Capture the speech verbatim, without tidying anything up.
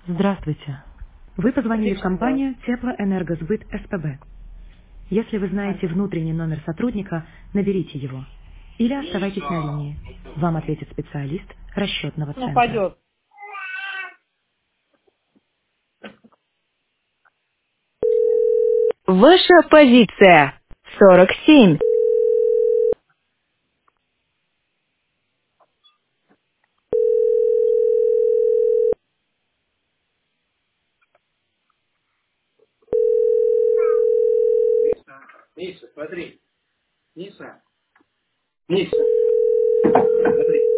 Здравствуйте. Вы позвонили в компанию Теплоэнергосбыт СПБ. Если вы знаете внутренний номер сотрудника, наберите его. Или оставайтесь на линии. Вам ответит специалист расчетного Ну, центра. пойдет. Ваша позиция. сорок семь. Миша, Миша, смотри. Миша, Миша, смотри.